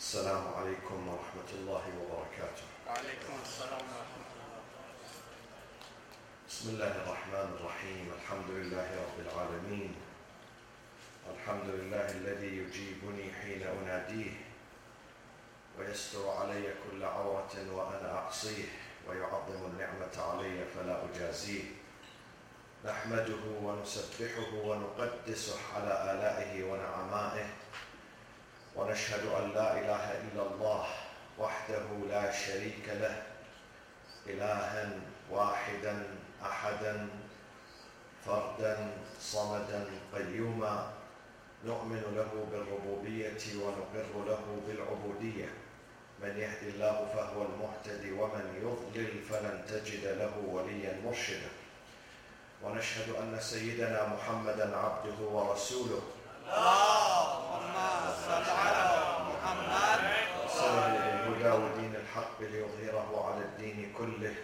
السلام عليكم ورحمة الله وبركاته. وعليكم السلام ورحمة الله. بسم الله الرحمن الرحيم. الحمد لله رب العالمين. الحمد لله الذي يجيبني حين أناديه ويستر علي كل عورة وأنا أعصيه ويعظم النعمة علي فلا أجازيه. نحمده ونسبحه ونقدسه على آلائه ونعمائه، ونشهد أن لا إله إلا الله وحده لا شريك له، إلها واحدا أحدا فردا صمدا قيوما، نؤمن له بالربوبية ونقر له بالعبودية. من يهدي الله فهو المهتدي ومن يضلل فلن تجد له وليا مرشدا. ونشهد أن سيدنا محمدا عبده ورسوله. اللهم صل على محمد صلى بالهدى ودين الحق ليظهره على الدين كله.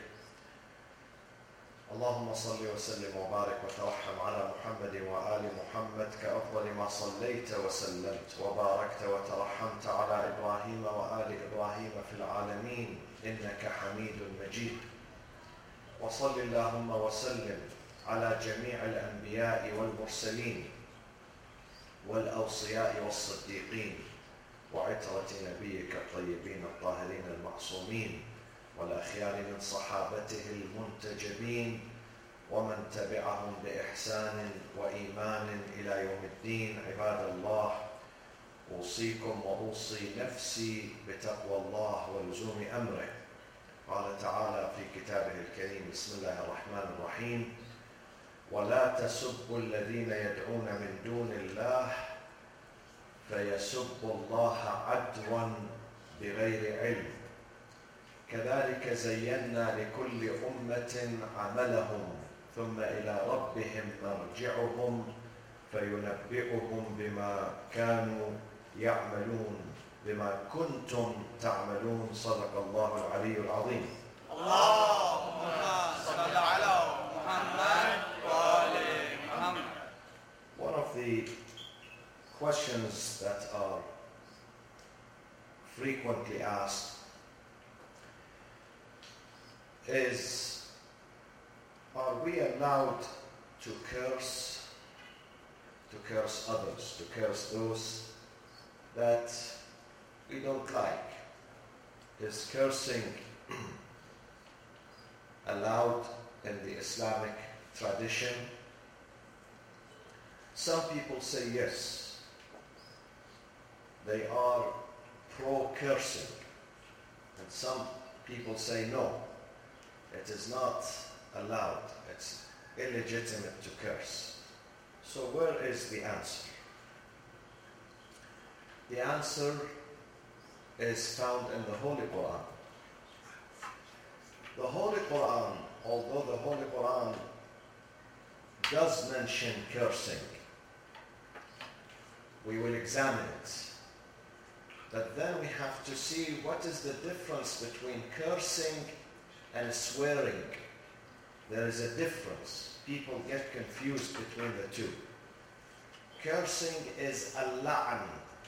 اللهم صل وسلم وبارك وترحم على محمد وآل محمد كأفضل ما صليت وسلمت وباركت وترحمت على إبراهيم وآل إبراهيم في العالمين إنك حميد مجيد. وصل اللهم وسلم على جميع الأنبياء والمرسلين والأوصياء والصديقين وعترة نبيك الطيبين الطاهرين المعصومين والأخيار من صحابته المنتجبين ومن تبعهم بإحسان وإيمان إلى يوم الدين. عباد الله، أوصيكم وأوصي نفسي بتقوى الله ولزوم أمره. قال تعالى في كتابه الكريم: بسم الله الرحمن الرحيم: ولا تسبوا الذين يدعون من دون الله فيسبوا الله عدوا بغير علم، كذلك زينا لكل أمة عملهم ثم إلى ربهم مرجعهم فينبئهم بما كانوا يعملون بما كنتم تعملون. صدق الله العلي العظيم. اللهم صل على محمد وآل محمد. One of the questions that are frequently asked is, are we allowed to curse others, to curse those that we don't like? Is cursing allowed in the Islamic tradition? Some people say yes. They are pro-cursing. And some people say no. It is not allowed. It's illegitimate to curse. So where is the answer? The answer is found in the Holy Quran. The Holy Quran, although the Holy Quran does mention cursing, we will examine it. But then we have to see what is the difference between cursing and swearing. There is a difference. People get confused between the two. Cursing is al-la'n.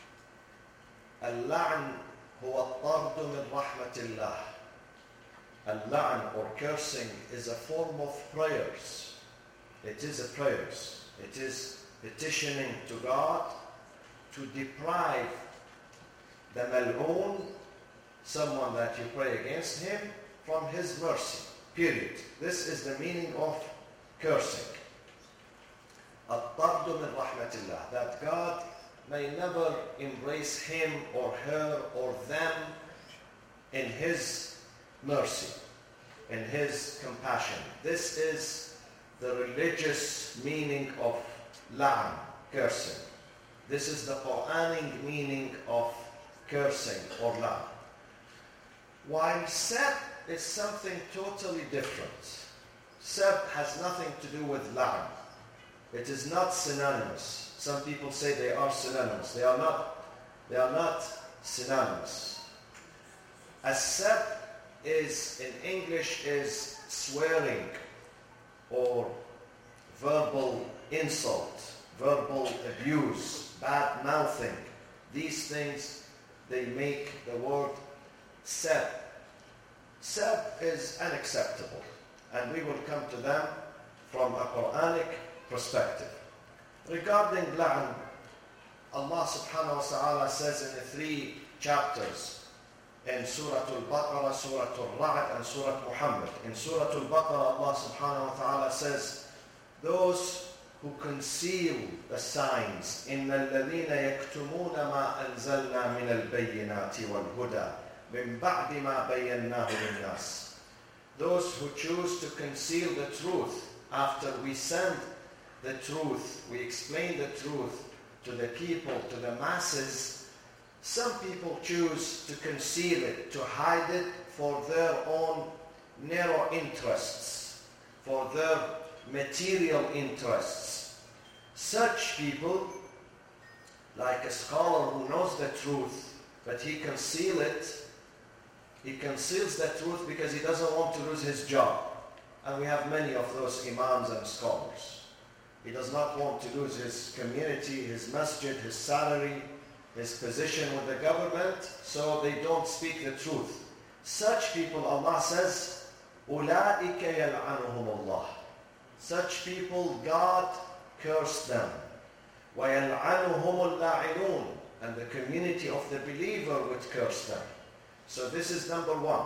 Al-la'n huwa at-tardu min rahmatillah. Al-la'n, or cursing, is a form of prayers. It is a prayers. It is petitioning to God to deprive the mal'oon, someone that you pray against him, from his mercy. Period. This is the meaning of cursing. At-tardu min rahmatillah, that God may never embrace him or her or them in his mercy, in his compassion. This is the religious meaning of la'n, cursing. This is the Quranic meaning of cursing or la'n. While sab is something totally different. Sab has nothing to do with la'n. It is not synonymous. Some people say they are synonymous. They are not synonymous. As-sab is, in English, is swearing or verbal insult, verbal abuse, bad mouthing. These things they make the word sab. Sab is unacceptable, and we will come to them from a Quranic perspective. Regarding la'an, Allah subhanahu wa ta'ala says in the 3 chapters in Surah Al-Baqarah, Surah Al-Ra'd, and Surah Muhammad. In Surah Al-Baqarah, Allah subhanahu wa ta'ala says, those who conceal the signs, إِنَّ الَّذِينَ يَكْتُمُونَ مَا أَنزَلْنَا مِنَ الْبَيِّنَاتِ وَالْهُدَى مِنْ بَعْدِ مَا بَيَّنَّاهُ لِلنَّاسِ. Those who choose to conceal the truth after we send the truth, we explain the truth to the people, to the masses. Some people choose to conceal it, to hide it for their own narrow interests, for their material interests. Such people, like a scholar who knows the truth, but he conceals the truth because he doesn't want to lose his job. And we have many of those imams and scholars. He does not want to lose his community, his masjid, his salary, his position with the government, so they don't speak the truth. Such people, Allah says, أُولَٰئِكَ يَلْعَنُهُمُ اللَّهِ. Such people, God cursed them. وَيَلْعَنُهُمُ اللَّاعِنُونَ. And the community of the believer would curse them. So this is number 1.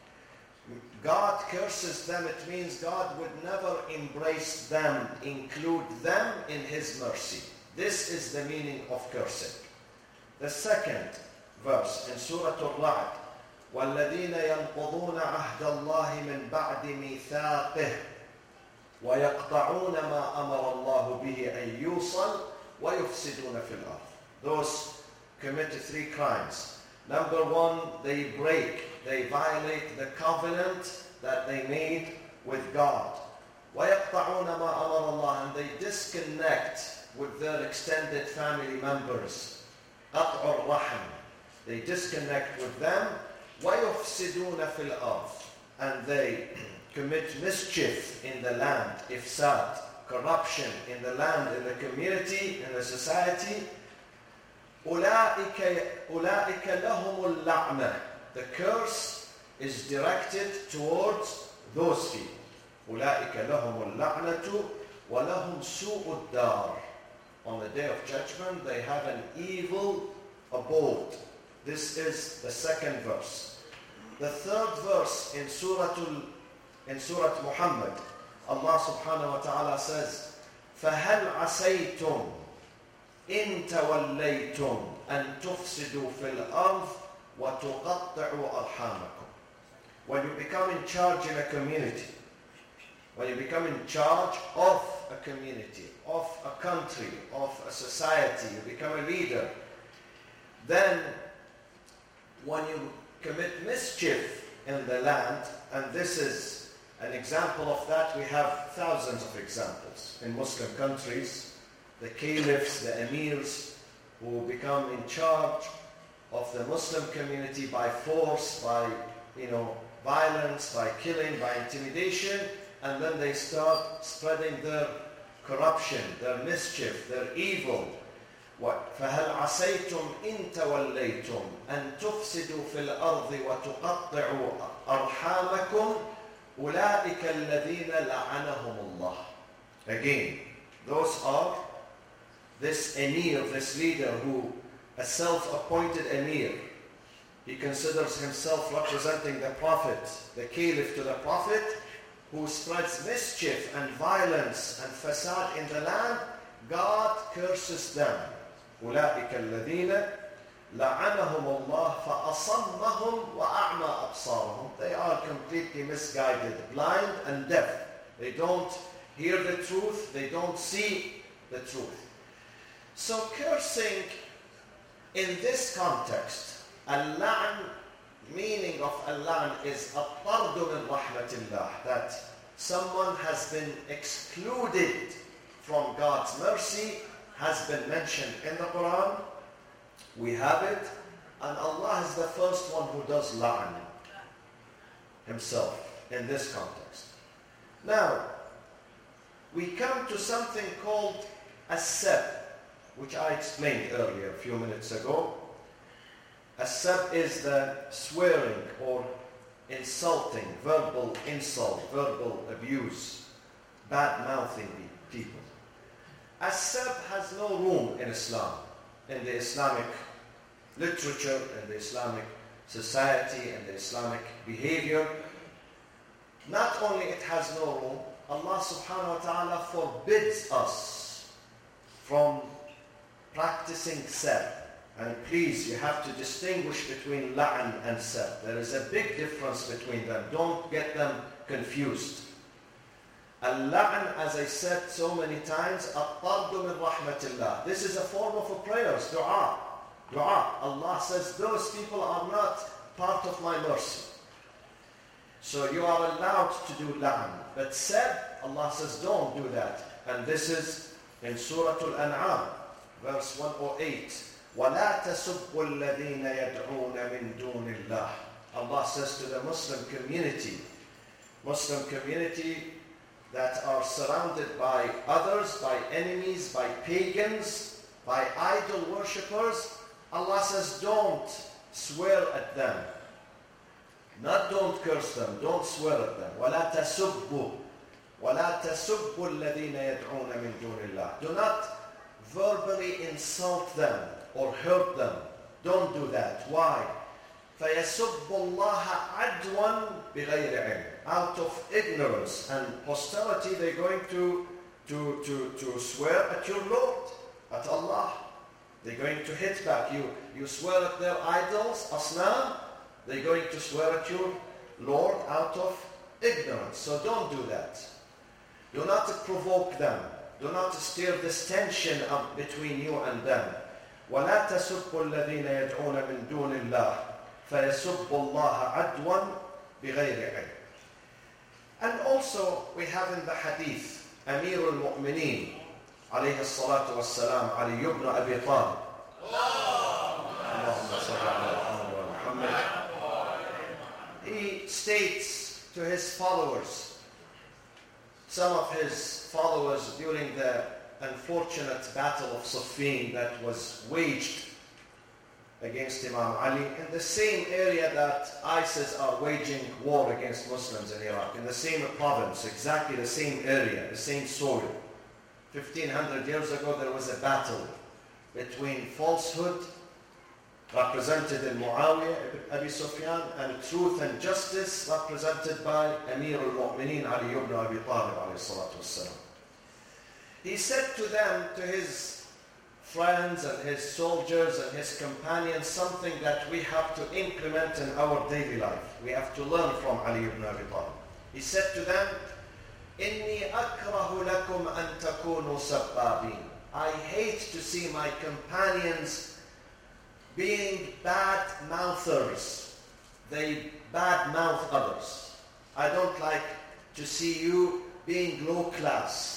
God curses them, it means God would never embrace them, include them in His mercy. This is the meaning of cursing. The second verse in Surah Al-Ra'd, وَالَّذِينَ يَنْقُضُونَ عَهْدَ اللَّهِ مِنْ بَعْدِ مِيثَاقِهِ وَيَقْطَعُونَ مَا أَمَرَ اللَّهُ بِهِ أَن يُوصَلَ وَيُفْسِدُونَ فِي الْأَرْضِ. Those committed 3 crimes. Number 1, they violate the covenant that they made with God. وَيَقْطَعُونَ مَا أَمَرَ اللَّهُ. And they disconnect with their extended family members. قَطْعُ الرَّحْمِ. They disconnect with them. وَيُفْسِدُونَ فِي الْأَرْضِ. And they commit mischief in the land, ifsad, corruption in the land, in the community, in the society. أُولَٰئِكَ لَهُمُ اللَّعْنَةُ. The curse is directed towards those people. أُولَٰئِكَ لَهُمُ اللَّعْنَةُ وَلَهُمْ سُوءُ الدَّارِ. On the day of judgment, they have an evil abode. This is the second verse. The third verse in Surah Muhammad, Allah subhanahu wa ta'ala says, فَهَلْ عَسَيْتُمْ إِن تَوَلَّيْتُمْ أَن تُفْسِدُوا فِي الْأَرْضِ وَتُقَطِّعُوا أَرْحَامَكُمْ. When you become in charge in a community, when you become in charge of a community, of a country, of a society, you become a leader, then when you commit mischief in the land, and this is an example of that, we have thousands of examples in Muslim countries, the caliphs, the emirs, who become in charge of the Muslim community by force, by violence, by killing, by intimidation, and then they start spreading their corruption, their mischief, their evil. فَهَلْ عَسَيْتُمْ إِن تَوَلَّيْتُمْ أَن تُفْسِدُوا فِي الْأَرْضِ وَتُقَطِّعُوا أَرْحَامَكُمْ أُولَٰئِكَ الَّذِينَ لَعَنَهُمُ اللَّهُ. Again, those are this emir, this leader who, a self-appointed emir, he considers himself representing the Prophet, the caliph to the Prophet, who spreads mischief and violence and fasad in the land. God curses them. أُولَٰئِكَ الَّذِينَ لَعَنَهُمُ اللَّهُ فَأَصَمَّهُمْ وَأَعْمَى أَبْصَارَهُم. They are completely misguided, blind and deaf. They don't hear the truth, they don't see the truth. So cursing in this context, al-la'n, meaning of al-la'n is الطرد من رحمة الله, that someone has been excluded from God's mercy, has been mentioned in the Quran. We have it, and Allah is the first one who does la'n himself in this context. Now, we come to something called as-sab, which I explained earlier a few minutes ago. A As-sab is the swearing or insulting, verbal insult, verbal abuse, bad-mouthing people. As-sab has no room in Islam, in the Islamic literature, in the Islamic society, in the Islamic behavior. Not only it has no room, Allah subhanahu wa ta'ala forbids us from practicing sab. And please, you have to distinguish between la'an and sab. There is a big difference between them. Don't get them confused. Al-la'an, as I said so many times, at-tardu min rahmatillah. This is a form of a prayer, dua. Dua. Allah says, those people are not part of my mercy. So you are allowed to do la'an. But sab, Allah says, don't do that. And this is in Surah Al-An'am, verse 108. وَلَا تَسُبُّوا الَّذِينَ يَدْعُونَ مِن دُونِ اللَّهِ. Allah says to the Muslim community that are surrounded by others, by enemies, by pagans, by idol worshippers, Allah says, don't swear at them. Not don't curse them, don't swear at them. وَلَا تَسُبُّوا الَّذِينَ يَدْعُونَ مِن دُونِ اللَّهِ. Do not verbally insult them or hurt them. Don't do that. Why? فَيَسُبُّ اللَّهَ عَدْوًا بِغَيْرِ عِلْمٍ. Out of ignorance and posterity, they're going to swear at your Lord, at Allah. They're going to hit back. You swear at their idols, asnam, they're going to swear at your Lord out of ignorance. So don't do that. Do not provoke them. Do not stir this tension up between you and them. وَلَا تَسُبُّوا الَّذِينَ يَدْعُونَ مِن دُونِ اللَّهِ فَيَسُبُّ اللَّهَ عَدْوًا بِغَيْرِ عِلْمٍ. And also we have in the hadith Amir al-Mu'mineen عليه الصلاة والسلام علي ibn Abi Talib. اللهم صل على محمد. He states to his followers, some of his followers during the unfortunate battle of Siffin that was waged against Imam Ali in the same area that ISIS are waging war against Muslims in Iraq, in the same province, exactly the same area, the same soil. 1500 years ago there was a battle between falsehood, represented in Muawiyah ibn Abi Sufyan, and truth and justice, represented by Amir al-Mu'mineen Ali ibn Abi Talib alayhi salatu wassalam. He said to them, to his friends and his soldiers and his companions, something that we have to implement in our daily life. We have to learn from Ali ibn Abi Talib. He said to them, إِنِّي أَكْرَهُ لَكُمْ أَن تَكُونُوا سَبَّابِينَ. I hate to see my companions being bad mouthers. They bad mouth others. I don't like to see you being low class,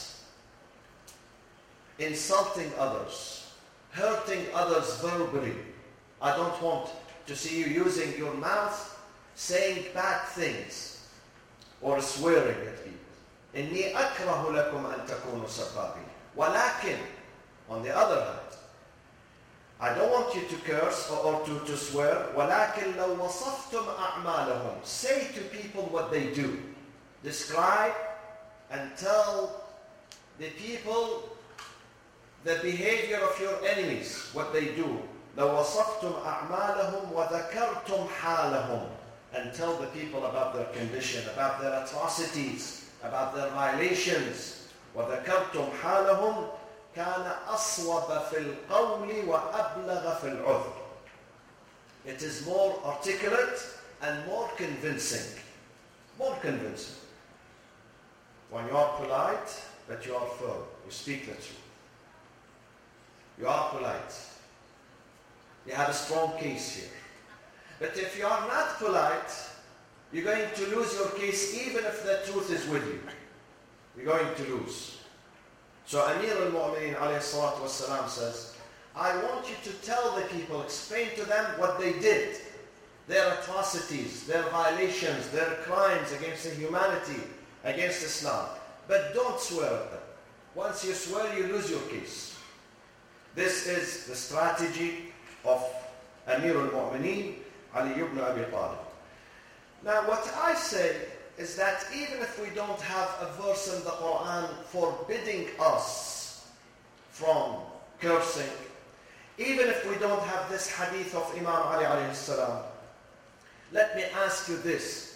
insulting others, hurting others verbally. I don't want to see you using your mouth, saying bad things, or swearing at people. إِنِّي أَكْرَهُ لَكُمْ أَن تَكُونُوا سَبَّابِينَ. وَلَكِنْ, on the other hand, I don't want you to curse or to swear. وَلَكِنْ لَوْ وَصَفْتُمْ أَعْمَالَهُم. Say to people what they do. Describe and tell the people the behavior of your enemies, what they do. لَوْ وَصَفْتُمْ أَعْمَالَهُمْ وَذَكَرْتُمْ حَالَهُمْ. And tell the people about their condition, about their atrocities, about their violations. وَذَكَرْتُمْ حَالَهُمْ كَانَ أَصْوَبَ فِي الْقَوْلِ وَأَبْلَغَ فِي الْعُذْرِ. It is more articulate and more convincing. More convincing. When you are polite, but you are firm. You speak the truth. You are polite. You have a strong case here. But if you are not polite, you're going to lose your case even if the truth is with you. You're going to lose. So Amir al-Mu'mineen alayhi salatu wassalam says, I want you to tell the people, explain to them what they did, their atrocities, their violations, their crimes against the humanity, against Islam. But don't swear at them. Once you swear, you lose your case. This is the strategy of Amir al-Mu'mineen, Ali ibn Abi Talib. Now what I say is that even if we don't have a verse in the Quran forbidding us from cursing, even if we don't have this hadith of Imam Ali alayhi salam, let me ask you this.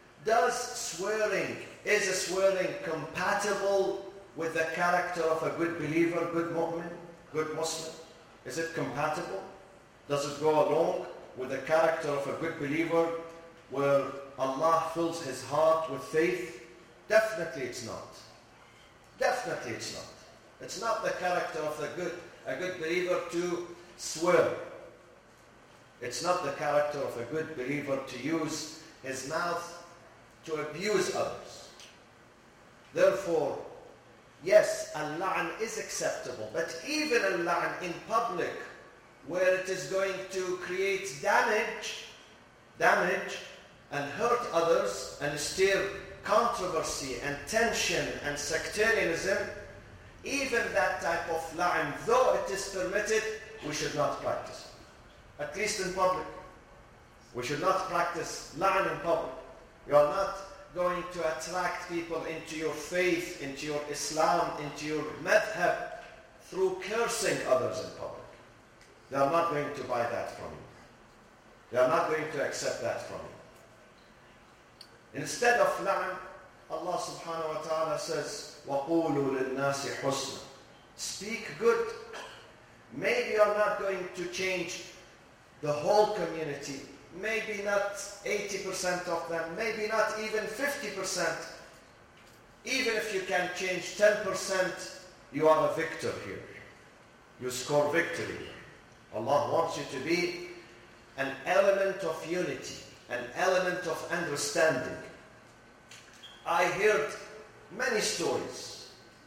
Is swearing compatible with the character of a good believer, good mu'min, good Muslim? Is it compatible? Does it go along with the character of a good believer where Allah fills his heart with faith? Definitely it's not. Definitely it's not. It's not the character of a good believer to swear. It's not the character of a good believer to use his mouth to abuse others. Therefore, yes, al-la'n is acceptable, but even al-la'n in public, where it is going to create damage and hurt others and stir controversy and tension and sectarianism, even that type of la'n, though it is permitted, we should not practice. At least in public. We should not practice la'n in public. You are not going to attract people into your faith, into your Islam, into your madhab through cursing others in public. They are not going to buy that from you. They are not going to accept that from you. Instead of la'n, Allah subhanahu wa ta'ala says, وَقُولُوا لِلنَّاسِ حُسْنًا. Speak good. Maybe you are not going to change the whole community. Maybe not 80% of them. Maybe not even 50%. Even if you can change 10%, you are a victor here. You score victory. Allah wants you to be an element of unity, an element of understanding. I heard many stories.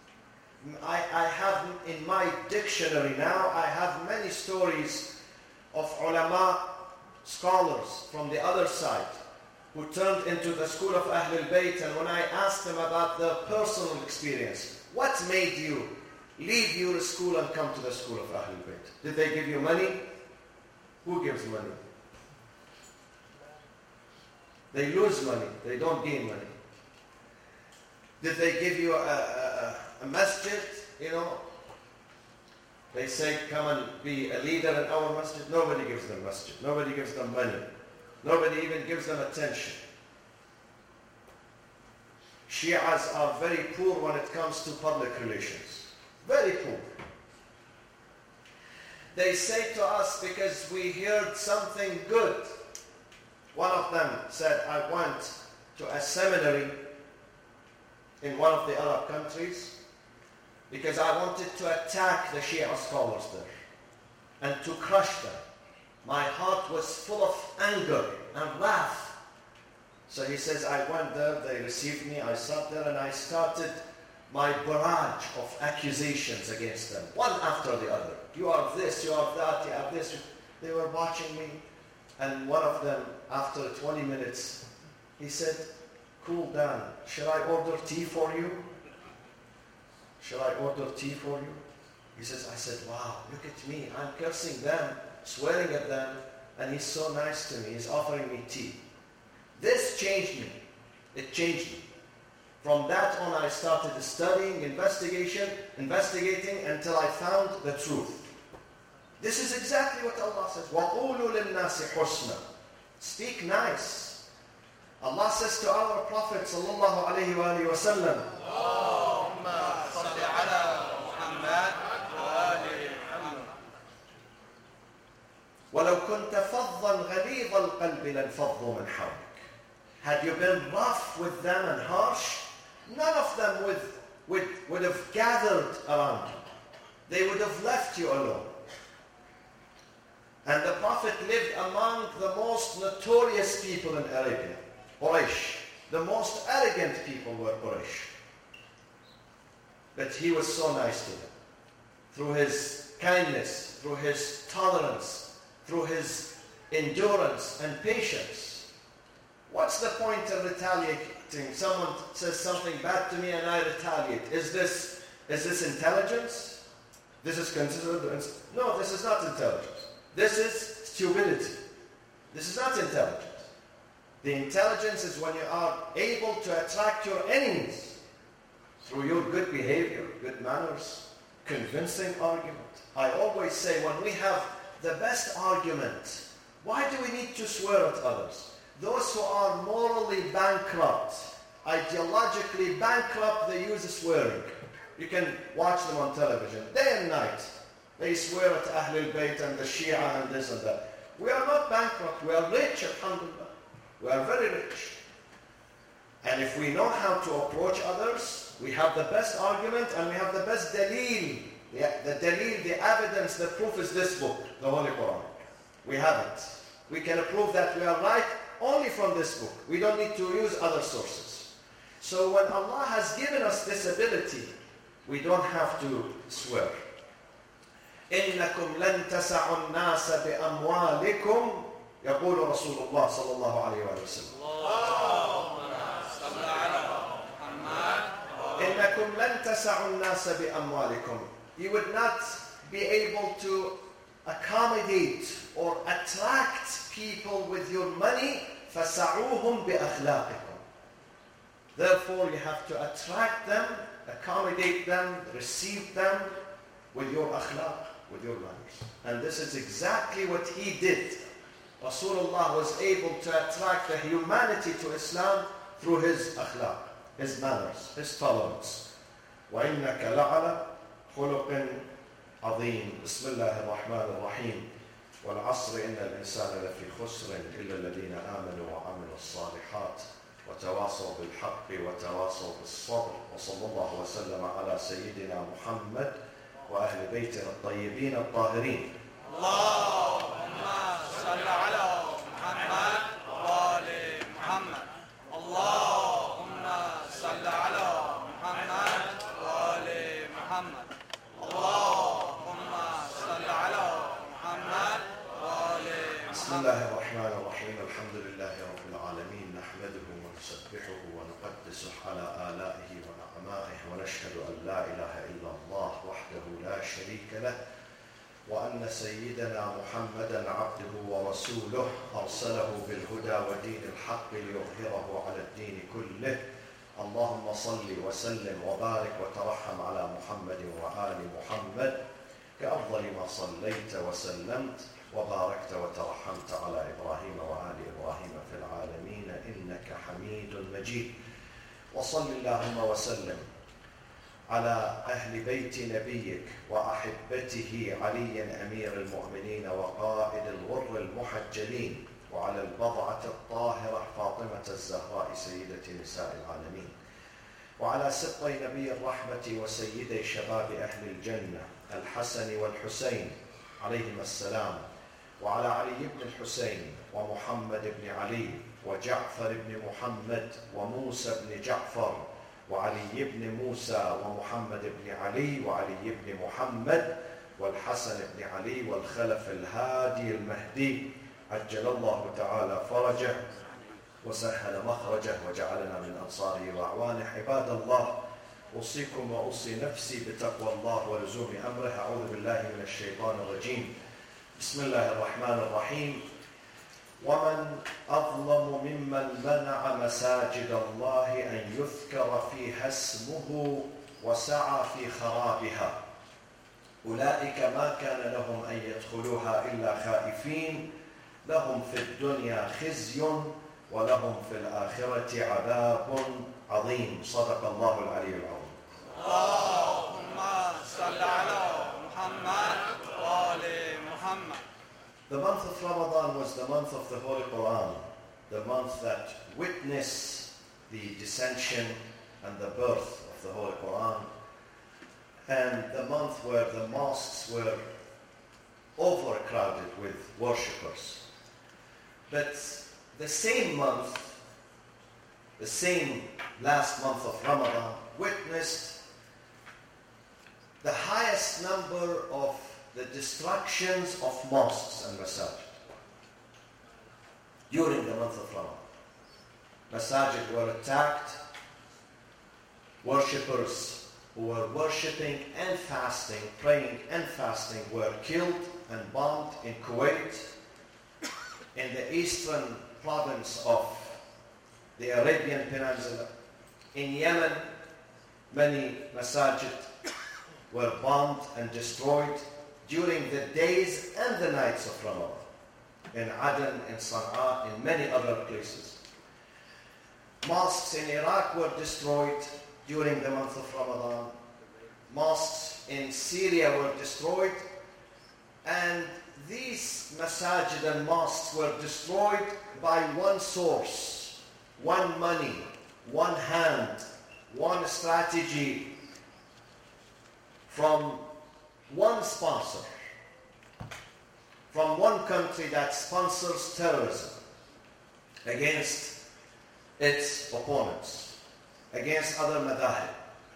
I have in my dictionary now, I have many stories of ulama, scholars from the other side who turned into the school of Ahlul Bayt, and when I asked them about their personal experience, what made you leave your school and come to the school of Ahlul Bayt? Did they give you money? Who gives money? They lose money. They don't gain money. Did they give you a masjid? You know, they say, come and be a leader in our masjid. Nobody gives them masjid. Nobody gives them money. Nobody even gives them attention. Shias are very poor when it comes to public relations. Very poor. They say to us, because we heard something good. One of them said, I went to a seminary in one of the Arab countries because I wanted to attack the Shia scholars there and to crush them. My heart was full of anger and wrath. So he says, I went there, they received me, I sat there and I started my barrage of accusations against them, one after the other. You are this, you are that, you are this. They were watching me, and one of them, after 20 minutes, he said, cool down. Shall I order tea for you? Shall I order tea for you? He says, I said, wow, look at me. I'm cursing them, swearing at them, and he's so nice to me. He's offering me tea. This changed me. It changed me. From that on, I started studying, investigating until I found the truth. This is exactly what Allah says. وَقُولُوا لِلنَّاسِ حُسْنًا. Speak nice. Allah says to our Prophet sallallahu alayhi wa sallam, Allahumma salli ala Muhammad wa ali Muhammad. وَلَوْ كُنْتَ فَضًّا غَلِيظَ الْقَلْبِ لَانْفَضُّوا مِنْ حَوْلِكَ. Had you been rough with them and harsh, none of them would have gathered around you. They would have left you alone. And the Prophet lived among the most notorious people in Arabia, Quraysh. The most arrogant people were Quraysh. But he was so nice to them. Through his kindness, through his tolerance, through his endurance and patience. What's the point of retaliating? Someone says something bad to me and I retaliate. Is this intelligence? This is considered... No, this is not intelligence. This is stupidity. This is not intelligence. The intelligence is when you are able to attract your enemies through your good behavior, good manners, convincing argument. I always say when we have the best argument, why do we need to swear at others? Those who are morally bankrupt, ideologically bankrupt, they use swearing. You can watch them on television day and night. They swear at Ahlul Bayt and the Shia and this and that. We are not bankrupt. We are rich, alhamdulillah. We are very rich. And if we know how to approach others, we have the best argument and we have the best dalil. The dalil, the evidence, the proof is this book, the Holy Quran. We have it. We can prove that we are right only from this book. We don't need to use other sources. So when Allah has given us this ability, we don't have to swear. إنكم لن تسعوا الناس بأموالكم يقول رسول الله صلى الله عليه وسلم. إنكم لن تسعوا الناس بأموالكم. You would not be able to accommodate or attract people with your money. فسعوهم بأخلاقكم. Therefore, you have to attract them, accommodate them, receive them with your akhlaq, with your manners. And this is exactly what he did. Rasulullah was able to attract the humanity to Islam through his akhlaq, his manners, his tolerance. وَإِنَّكَ لَعَلَى خُلُقٍ عَظِيمٍ. بسم الله الرحمن الرحيم. والعصر إن الإنسان لفي خسر إلا الذين آمنوا وعملوا الصالحات وتواصوا بالحق وتواصوا بالصبر. وصلى الله وسلم على سيدنا محمد وأهل بيته الطيبين الطاهرين. اللهم صل على محمد وآل محمد. اللهم صل على محمد وآل محمد. اللهم صل على محمد وآل محمد. بسم الله الرحمن الرحيم. الحمد لله رب العالمين. نحمده ونسبحه ونقدسه على آلائه ونعمائه ونشهد أن لا إله إلا الله وحده لا شريك له وأن سيدنا محمدا عبده ورسوله أرسله بالهدى ودين الحق ليظهره على الدين كله. اللهم صل وسلم وبارك وترحم على محمد وآل محمد كأفضل ما صليت وسلمت وباركت وترحمت على إبراهيم وآل إبراهيم في العالمين إنك حميد مجيد. وصل اللهم وسلم على أهل بيت نبيك وأحبته علي أمير المؤمنين وقائد الغر المحجلين وعلى البضعة الطاهرة فاطمة الزهراء سيدة نساء العالمين وعلى سبطي نبي الرحمة وسيدي شباب أهل الجنة الحسن والحسين عليهما السلام وعلى علي بن الحسين ومحمد بن علي وجعفر بن محمد وموسى بن جعفر وعلي بن موسى ومحمد بن علي وعلي بن محمد والحسن بن علي والخلف الهادي المهدي عجل الله تعالى فرجه وسهل مخرجه وجعلنا من أنصاره وأعوانه. عباد الله، أوصيكم وأوصي نفسي بتقوى الله ولزوم أمره. أعوذ بالله من الشيطان الرجيم. بسم الله الرحمن الرحيم. ومن أظلم ممن منع مساجد الله أن يذكر فيها اسمه وسعى في خرابها أولئك ما كان لهم أن يدخلوها إلا خائفين لهم في الدنيا خزي ولهم في الآخرة عذاب عظيم. صدق الله العلي العظيم. اللهم صل على محمد وآل محمد. The month of Ramadan was the month of the Holy Quran, the month that witnessed the dissension and the birth of the Holy Quran, and the month where the mosques were overcrowded with worshippers. But the same month, the same last month of Ramadan, witnessed the highest number of the destructions of mosques and masajid during the month of Ramadan. Masajid were attacked, worshippers who were worshipping and fasting, praying and fasting were killed and bombed in Kuwait, in the eastern province of the Arabian Peninsula. In Yemen, many masajid were bombed and destroyed during the days and the nights of Ramadan. In Aden, in Sana'a, in many other places. Mosques in Iraq were destroyed during the month of Ramadan. Mosques in Syria were destroyed. And these masajid and mosques were destroyed by one source, one money, one hand, one strategy from one sponsor, from one country that sponsors terrorism against its opponents, against other madahib.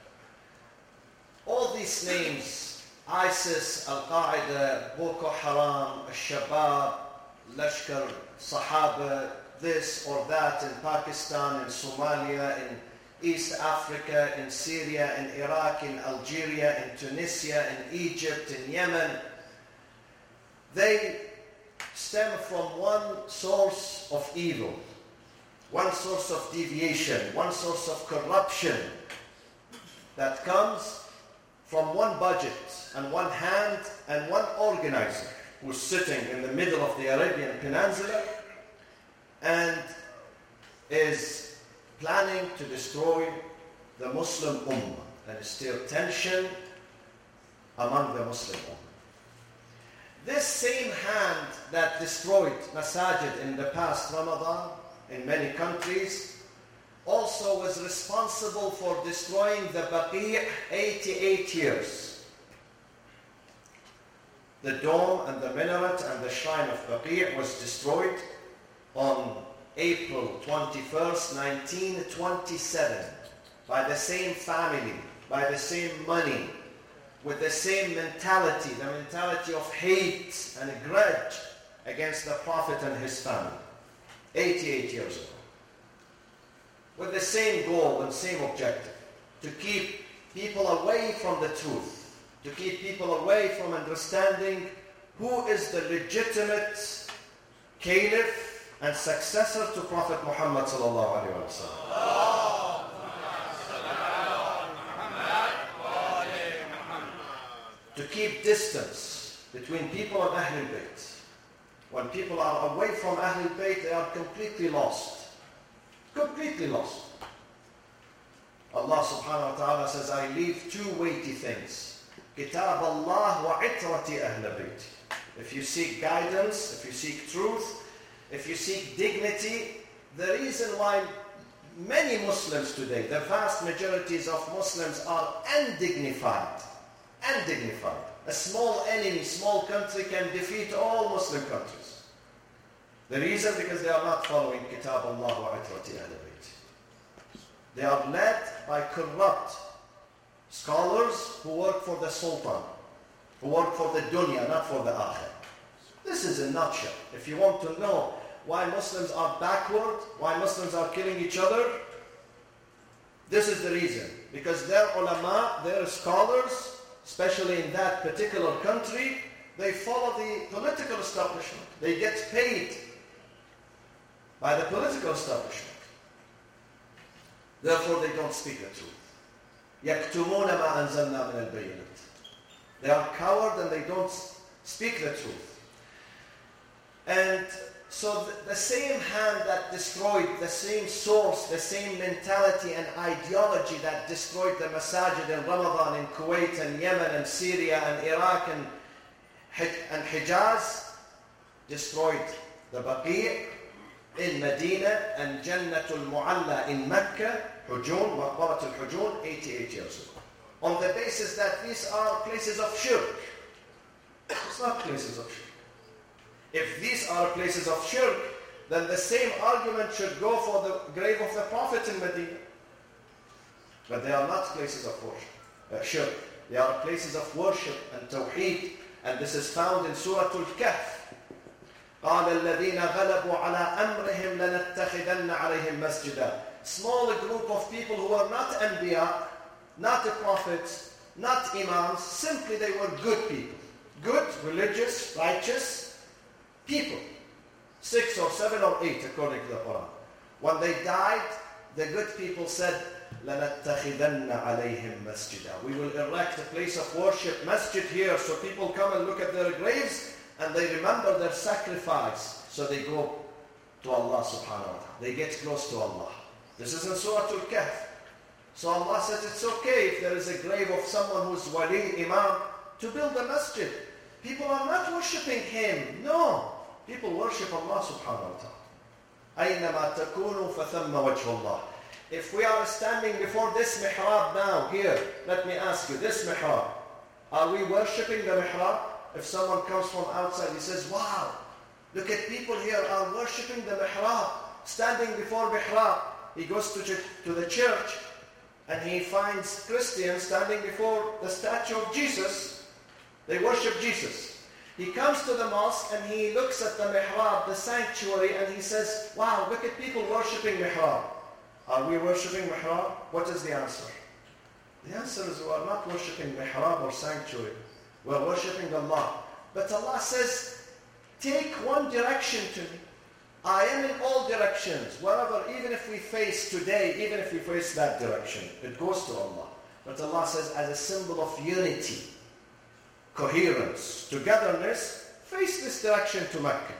All these names, ISIS, Al-Qaeda, Boko Haram, Al-Shabaab, Lashkar, Sahaba, this or that in Pakistan, in Somalia, in East Africa, in Syria, in Iraq, in Algeria, in Tunisia, in Egypt, in Yemen, they stem from one source of evil, one source of deviation, one source of corruption that comes from one budget and one hand and one organizer who's sitting in the middle of the Arabian Peninsula and is planning to destroy the Muslim Ummah and stir tension among the Muslim Ummah. This same hand that destroyed masajid in the past Ramadan in many countries also was responsible for destroying the Baqi' 88 years. The dome and the minaret and the shrine of Baqi' was destroyed on April 21st, 1927 by the same family, by the same money, with the same mentality, the mentality of hate and grudge against the Prophet and his family, 88 years ago. With the same goal and same objective, to keep people away from the truth, to keep people away from understanding who is the legitimate caliph and successor to Prophet Muhammad sallallahu alaihi wasallam. To keep distance between people of Ahlul Bayt. When people are away from Ahlul Bayt, they are completely lost. Completely lost. Allah subhanahu wa ta'ala says, I leave two weighty things. Kitab Allah wa itrati Ahl Bayt. If you seek guidance, if you seek truth, if you seek dignity, the reason why many Muslims today, the vast majorities of Muslims are undignified. Undignified. A small enemy, small country can defeat all Muslim countries. The reason, because they are not following Kitab Allah wa itrati Ahl Bayt. They are led by corrupt scholars who work for the Sultan, who work for the dunya, not for the akhirah. This is a nutshell. If you want to know why Muslims are backward, why Muslims are killing each other, this is the reason. Because their ulama, their scholars, especially in that particular country, they follow the political establishment. They get paid by the political establishment. Therefore, they don't speak the truth. يَكْتُمُونَ مَا أَنزَلْنَا مِنَ الْبَيِّنَاتِ. They are coward and they don't speak the truth. And so the same hand that destroyed, the same source, the same mentality and ideology that destroyed the masajid in Ramadan, in Kuwait and Yemen and Syria and Iraq and Hijaz, destroyed the Baqi' in Medina and Jannatul Mu'alla in Mecca, Hujun, Maqbarat al-Hujun, 88 years ago. On the basis that these are places of shirk. It's not places of shirk. If these are places of shirk, then the same argument should go for the grave of the Prophet in Medina. But they are not places of worship, shirk. They are places of worship and tawheed. And this is found in Surah Al-Kahf. قَالَ الَّذِينَ غَلَبُوا عَلَىٰ أَمْرِهِمْ لَنَتَّخِذَنَّ عَلَيْهِمْ مَسْجِدًا. Small group of people who are not anbiya, not the prophets, not imams, simply they were good people. Good, religious, righteous people. 6 or 7 or 8 according to the Quran. When they died, the good people said, لَنَتَّخِذَنَّ عَلَيْهِمْ مَسْجِدًا. We will erect a place of worship, masjid here, so people come and look at their graves and they remember their sacrifice. So they go to Allah subhanahu wa ta'ala. They get close to Allah. This is in Surah Al-Kahf. So Allah says it's okay if there is a grave of someone who's wali, imam, to build a masjid. People are not worshipping him. No. People worship Allah subhanahu wa ta'ala. أَيْنَمَا تَكُونُوا فَثَمَّ وَجْهُ اللَّهِ. If we are standing before this mihrab now, here, let me ask you, this mihrab, are we worshipping the mihrab? If someone comes from outside, he says, wow, look at people here are worshipping the mihrab, standing before mihrab. He goes to the church and he finds Christians standing before the statue of Jesus. They worship Jesus. He comes to the mosque and he looks at the mihrab, the sanctuary, and he says, wow, look at people worshipping mihrab. Are we worshipping mihrab? What is the answer? The answer is we are not worshipping mihrab or sanctuary. We are worshipping Allah. But Allah says, take one direction to me. I am in all directions. Wherever, even if we face today, even if we face that direction, it goes to Allah. But Allah says, as a symbol of unity, coherence, togetherness, face this direction to Mecca.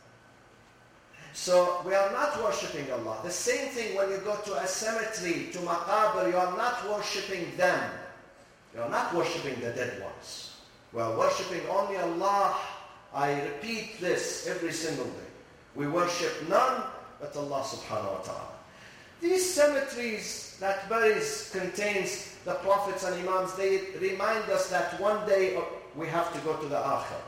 So we are not worshipping Allah. The same thing when you go to a cemetery, to maqabir, you are not worshipping them. You are not worshipping the dead ones. We are worshipping only Allah. I repeat this every single day. We worship none but Allah subhanahu wa ta'ala. These cemeteries that contains the prophets and imams, they remind us that one day we have to go to the akhirah.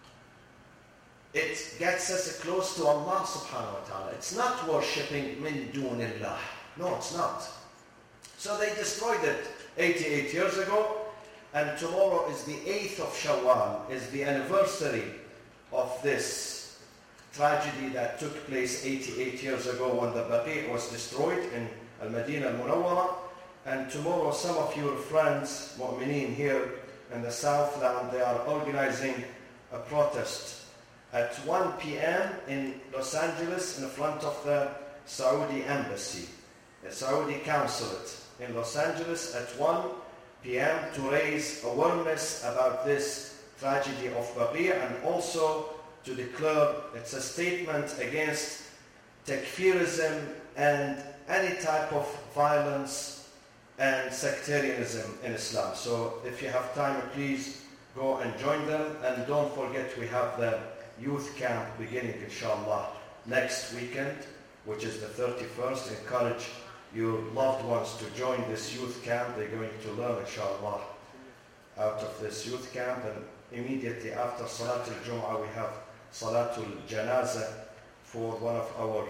It gets us close to Allah subhanahu wa ta'ala. It's not worshipping min dunillah. No, it's not. So they destroyed it 88 years ago, and tomorrow is the 8th of Shawwal, is the anniversary of this tragedy that took place 88 years ago when the Baqi' was destroyed in Al-Madinah Al-Munawwara. And tomorrow some of your friends, mu'mineen here in the Southland, they are organizing a protest at 1 p.m. in Los Angeles in front of the Saudi embassy, the Saudi consulate in Los Angeles at 1 p.m. to raise awareness about this tragedy of Baqi' and also to declare it's a statement against takfirism and any type of violence and sectarianism in Islam. So if you have time, please go and join them. And don't forget, we have the youth camp beginning, inshallah, next weekend, which is the 31st. Encourage your loved ones to join this youth camp. They're going to learn, inshallah, out of this youth camp. And immediately after Salatul Jum'ah, we have Salatul Janazah for one of our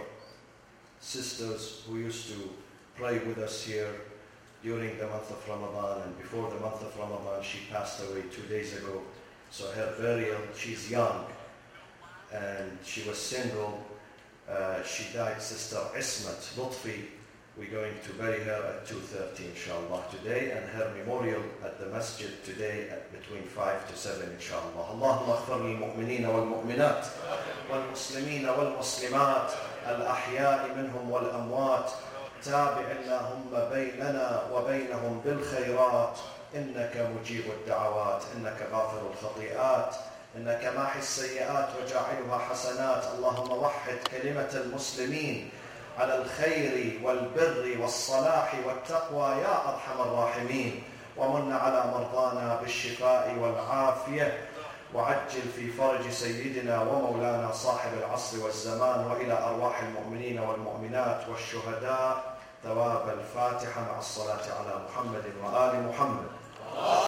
sisters who used to pray with us here during the month of Ramadan. And before the month of Ramadan, she passed away 2 days ago. So her burial, she's young and she was single. She died, Sister Ismat Lutfi. We're going to bury her at 2:30 inshallah today, and her memorial at the masjid today at between 5 to 7 inshallah. Allahumma aghfir lil mu'minina wal mu'minat wal muslimina wal muslimat al ahya'i minhum wal amwat tabi' allahumma baynana wa baynahum bil khayrat innaka mujib ad da'awat innaka ghafir al khati'at innaka mahi as sayyi'at wa ja'iluha hasanat. Allahumma wahhid kalimat al muslimin على الخير والبر والصلاح والتقوى يا أرحم الراحمين ومن على مرضانا بالشفاء والعافية وعجل في فرج سيدنا ومولانا صاحب العصر والزمان وإلى أرواح المؤمنين والمؤمنات والشهداء ثواب الفاتحة مع الصلاة على محمد وآل محمد.